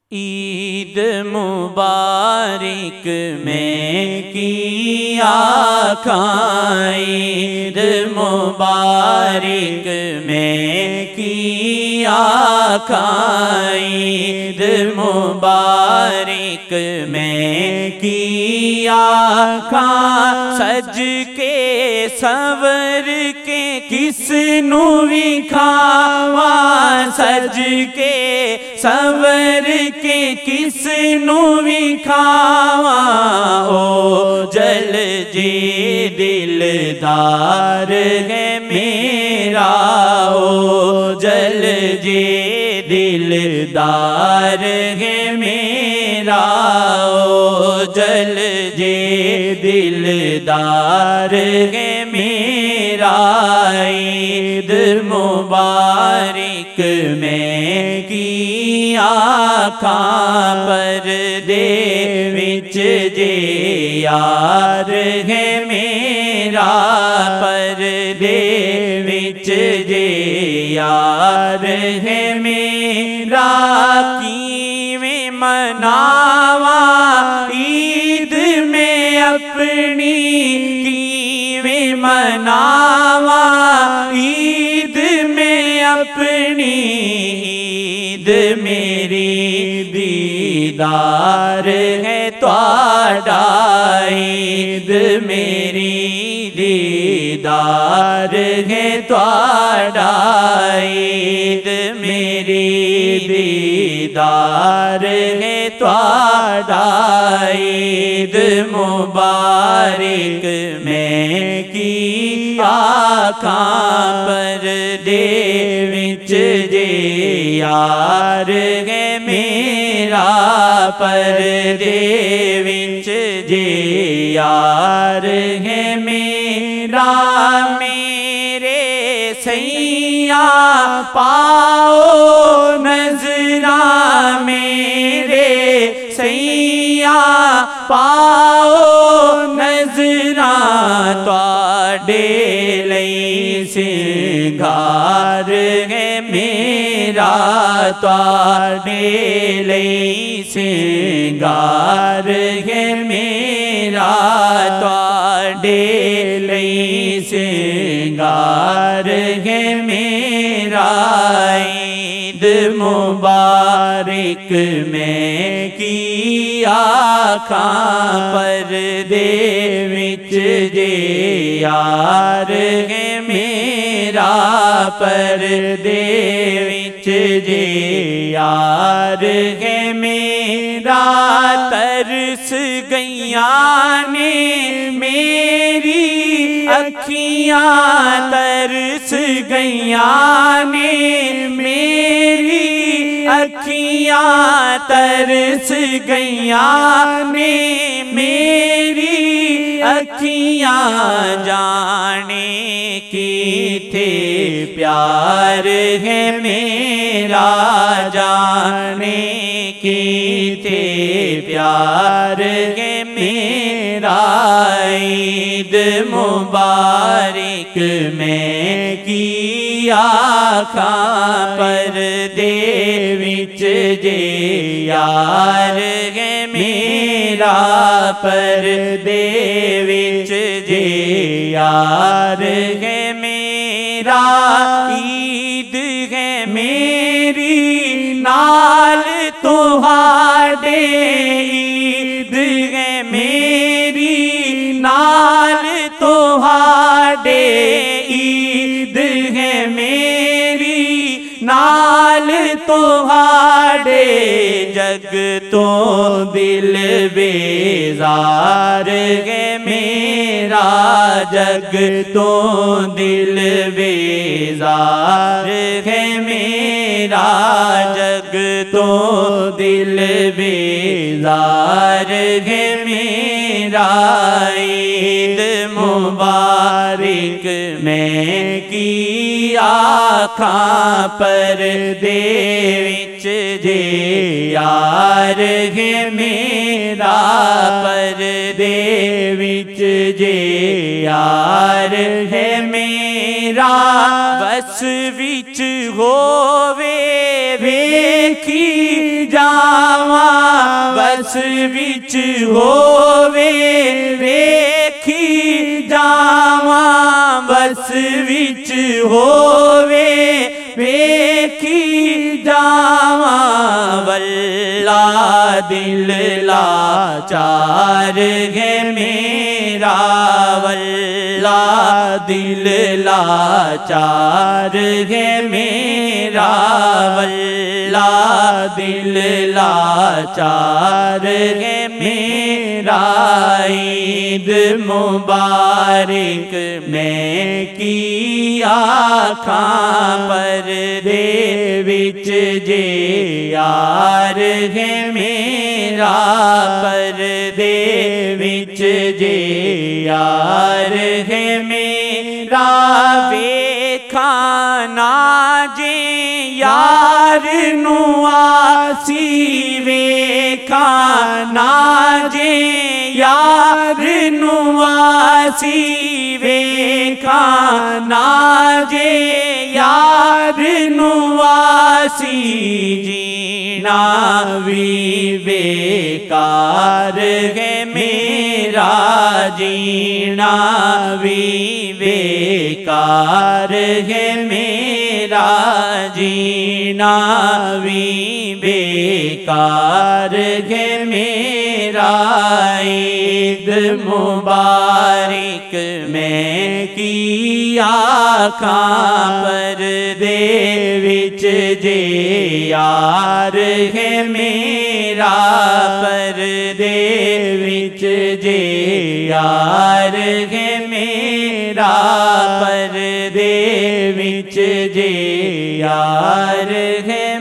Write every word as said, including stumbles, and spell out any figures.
ईद मुबारक में की आँखां, ईद मुबारक में की आँखां, ईद मुबारक में की आँखां। सज के संवर के किसनू विखावा, सज के संवर के किसनू विखावा। ओ जल जी दिलदार है मेरा, ओ जल जी दिलदार है मेरा, ओ जल जी दिलदार है मेरा। ईद मुबारक में की आँखां पर्दे विच जे यार है मेरा, पर्दे विच जे यार है मेरा। कीवें मनावा ईद में अपनी, कीवें मनावा ईद में अपनी। ईद मेरी दीदार है त्वाडा, ईद मेरी दीदार है त्वाडा, ईद मेरी दीदार है त्वाडा। ईद मुबारक में की आँखां पर्दे विच जे यार है मेरा, पर्दे विच जे यार है मेरा। मेरे सैया पाओ नजरा, मेरे सैया पाओ नजरा। त्वाडे लई सिंगार है मेरा, त्वाडे लई सिंगार है मेरा, त्वाडे लई सिंगार है मेरा। ईद मुबारक में की आँखां पर्दे विच जे यार है मेरा, पर्दे विच जे यार है मेरा। तरस गैया ने मेरी अखियाँ, तरस गैया ने मेरी अखियाँ, तरस गैया ने मेरी अखियाँ। जाने की थे प्यार है मेरा, जाने की थे प्यार है मेरा। ईद मुबारक में की आँखां पर्दे विच जे यार है मेरा, पर्दे विच जे यार है मेरा। ईद है मेरी नाल तुहाडे, ईद है मेरी नाल तुहाडे, ईद है मेरी नाल तुहाडे। जग तो दिल बेजार है मेरा, जग तो दिल बेजार है मेरा, जग तो दिल बेजार है मेरा। ईद मुबारक में की आँखां पर्दे विच जे यार है मेरा, पर्दे विच जे यार है मेरा। बस विच होवे वेखी जावा बस विच होवे वेखी जावा बस विच होवे वेखी जावा वल्ला दिल लाचार है मेरा वल्ला दिल लाचार है मेरा वल्ला दिल लाचार है मेरा ईद मुबारक मैं की आखां पर दे विच जे यार है मेरा पर दे विच जे यार है मेरा वेखाना जे यार नू आसी वेखाना जे यार नू आसी वेखाना जे यार नू आसी जीना भी बेकार है मेरा जीना भी बेकार है मेरा जीना भी बेकार है मेरा ईद मुबारक मैं की आखां पर दे विच जे यार है मेरा पर दे विच जे यार है मेरा पर दे विच जे यार है